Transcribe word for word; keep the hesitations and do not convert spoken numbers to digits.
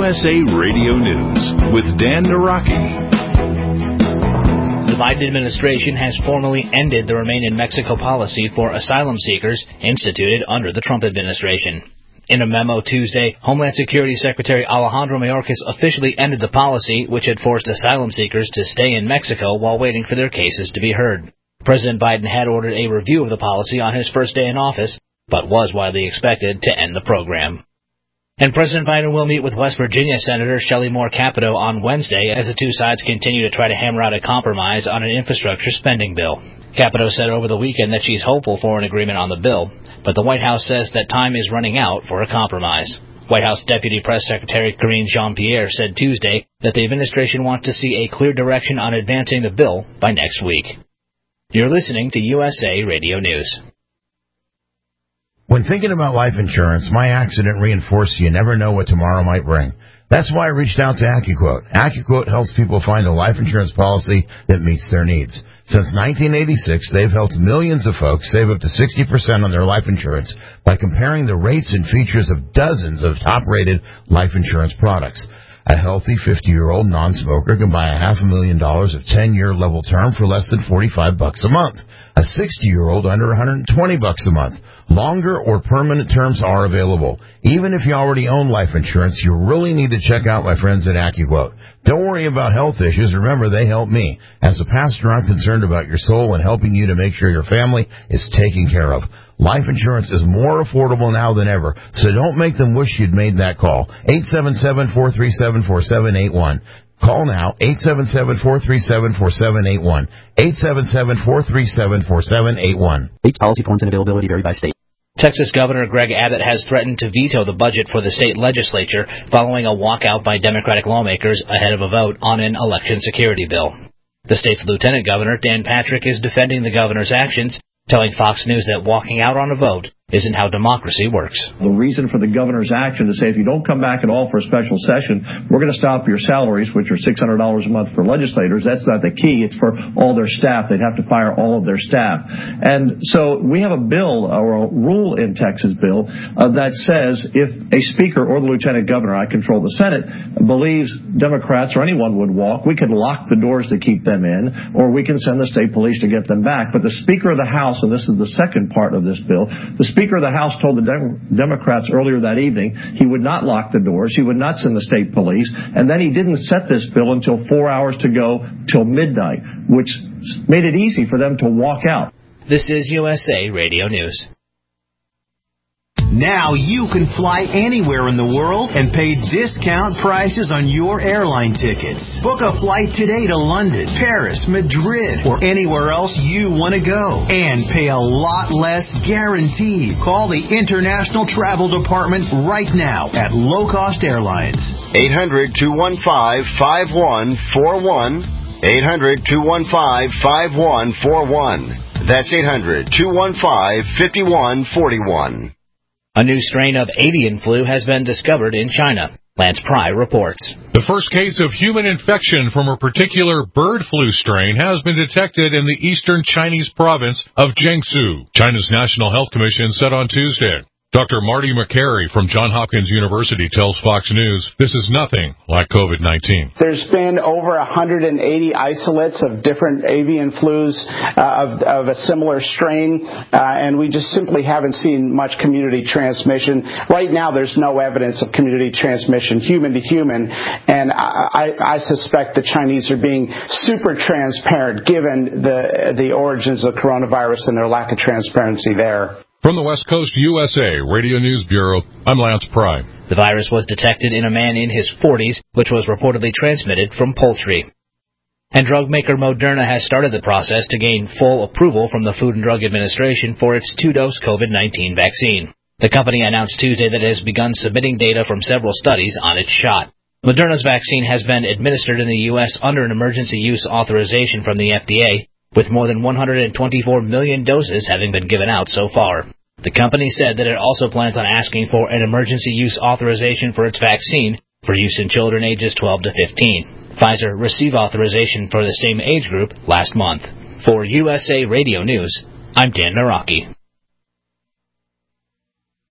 S A Radio News with Dan Naraki. The Biden administration has formally ended the Remain in Mexico policy for asylum seekers instituted under the Trump administration. In a memo Tuesday, Homeland Security Secretary Alejandro Mayorkas officially ended the policy, which had forced asylum seekers to stay in Mexico while waiting for their cases to be heard. President Biden had ordered a review of the policy on his first day in office, but was widely expected to end the program. And President Biden will meet with West Virginia Senator Shelley Moore Capito on Wednesday as the two sides continue to try to hammer out a compromise on an infrastructure spending bill. Capito said over the weekend that she's hopeful for an agreement on the bill, but the White House says that time is running out for a compromise. White House Deputy Press Secretary Karine Jean-Pierre said Tuesday that the administration wants to see a clear direction on advancing the bill by next week. You're listening to U S A Radio News. When thinking about life insurance, my accident reinforced you never know what tomorrow might bring. That's why I reached out to AccuQuote. AccuQuote helps people find a life insurance policy that meets their needs. Since nineteen eighty-six, they've helped millions of folks save up to sixty percent on their life insurance by comparing the rates and features of dozens of top-rated life insurance products. A healthy fifty-year-old non-smoker can buy a half a million dollars of ten-year level term for less than forty-five bucks a month. A sixty-year-old under one hundred twenty bucks a month. Longer or permanent terms are available. Even if you already own life insurance, you really need to check out my friends at AccuQuote. Don't worry about health issues. Remember, they help me. As a pastor, I'm concerned about your soul and helping you to make sure your family is taken care of. Life insurance is more affordable now than ever, so don't make them wish you'd made that call. eight seven seven, four three seven, four seven eight one. Call now, eight seven seven, four three seven, four seven eight one. eight seven seven, four three seven, four seven eight one. Rates, policy forms, and availability vary by state. Texas Governor Greg Abbott has threatened to veto the budget for the state legislature following a walkout by Democratic lawmakers ahead of a vote on an election security bill. The state's Lieutenant Governor, Dan Patrick, is defending the governor's actions, telling Fox News that walking out on a vote isn't how democracy works. The reason for the governor's action to say if you don't come back at all for a special session, we're going to stop your salaries, which are six hundred dollars a month for legislators. That's not the key. It's for all their staff. They'd have to fire all of their staff. And so we have a bill, or a rule in Texas bill, uh, that says if a speaker or the lieutenant governor, I control the Senate, believes Democrats or anyone would walk, we can lock the doors to keep them in, or we can send the state police to get them back. But the Speaker of the House, and this is the second part of this bill, the Speaker of the House told the Dem- Democrats earlier that evening he would not lock the doors, he would not send the state police, and then he didn't set this bill until four hours to go till midnight, which made it easy for them to walk out. This is U S A Radio News. Now you can fly anywhere in the world and pay discount prices on your airline tickets. Book a flight today to London, Paris, Madrid, or anywhere else you want to go. And pay a lot less guaranteed. Call the International Travel Department right now at Low Cost Airlines. eight hundred, two one five, five one four one. eight hundred, two one five, five one four one. That's eight hundred, two one five, five one four one. A new strain of avian flu has been discovered in China. Lance Pry reports. The first case of human infection from a particular bird flu strain has been detected in the eastern Chinese province of Jiangsu, China's National Health Commission said on Tuesday. Doctor Marty McCary from Johns Hopkins University tells Fox News this is nothing like COVID nineteen. There's been over one hundred eighty isolates of different avian flus uh, of, of a similar strain, uh, and we just simply haven't seen much community transmission. Right now, there's no evidence of community transmission, human to human, and I, I, I suspect the Chinese are being super transparent given the, the origins of coronavirus and their lack of transparency there. From the West Coast U S A Radio News Bureau, I'm Lance Pry. The virus was detected in a man in his forties, which was reportedly transmitted from poultry. And drug maker Moderna has started the process to gain full approval from the Food and Drug Administration for its two-dose COVID nineteen vaccine. The company announced Tuesday that it has begun submitting data from several studies on its shot. Moderna's vaccine has been administered in the U S under an emergency use authorization from the F D A, with more than one hundred twenty-four million doses having been given out so far. The company said that it also plans on asking for an emergency use authorization for its vaccine for use in children ages twelve to fifteen. Pfizer received authorization for the same age group last month. For U S A Radio News, I'm Dan Naraki.